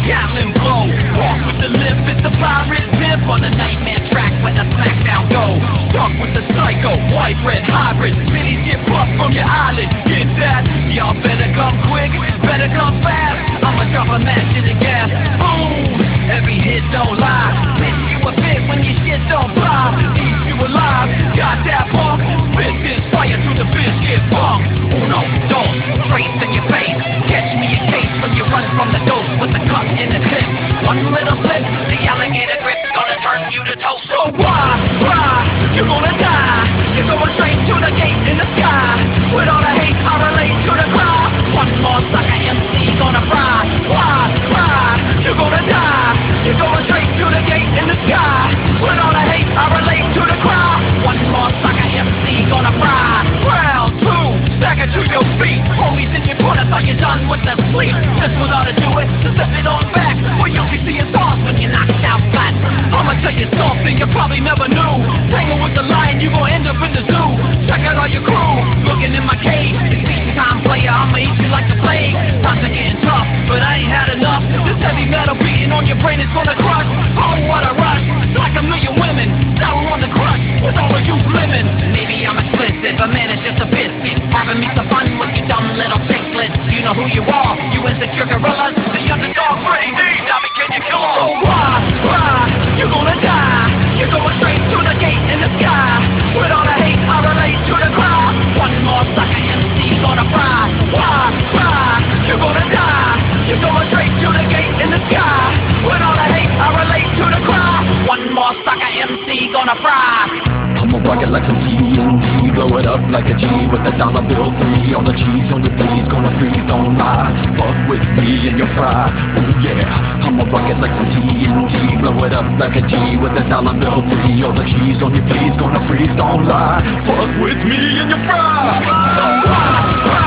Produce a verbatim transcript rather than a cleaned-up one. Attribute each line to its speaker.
Speaker 1: Gatlin blow. Walk with the limp, it's the pirate pimp on a nightmare track when the smackdown go. Stuck with the psycho, white red hybrid. Minis get buffed from your eyelid. Get that? Y'all better come quick, better come fast. I'ma drop a match in the gas. Boom! Every hit don't lie. Bitch, you a fit when your shit don't fly. Eat you alive, got that punk. Spit this fire to the biscuit punk. Uno, dos, trace in your face. Catch me in case when you run from the dose with the cut in the clip. One little slip, the alligator grip's gonna turn you to toast. So why, why, you gonna die? You're going straight to the gate in the sky. With all the hate, I relate to the cry. One more sucker M C gonna fry. Why, why, you gonna die? You're going straight to the gate in the sky. With all the hate, I relate to the cry. One more sucker M C gonna fry. Round two, stagger to your feet. Homies in your corner thought you're done with the sleep. This was how to do it, so step it on back. Or you'll be seeing stars when you're knocked out flat. I'ma tell you something you probably never knew. Tangle with the lion, you gon' end up in the zoo. Check out all your crew, looking in my cage. It's feeding time, player, I'ma eat you like the plague. Times are getting tough, but I ain't had enough. This heavy metal beating on your brain is gonna crush. Oh, what a rush, like a million women. Sour on the crush, with all of you lemons. Maybe I'm explicit, but man, it's just a biscuit. Having me some fun with you dumb little chicklets. You know who you are, you insecure gorillas. The underdog, Freddie D, now me can you kill 'em? So why, why, you gonna die? You're going straight to the gate in the sky. With all the hate, I relate to the cry. One more sucker M C gonna fry. Why, why, you gonna die? You're going straight to the gate in the sky. With all the hate, I relate to the cry. One more sucker M C gonna fry.
Speaker 2: I'ma rock it like some T N T. Blow it up like a G with a dollar bill three. All the cheese on your please, gonna freeze, don't lie. Fuck with me and you're fried, ooh yeah. I'ma rock it like some T N T. Blow it up like a G with a dollar bill three. All the cheese on your please, gonna freeze, don't lie. Fuck with me and you're fried. So why, why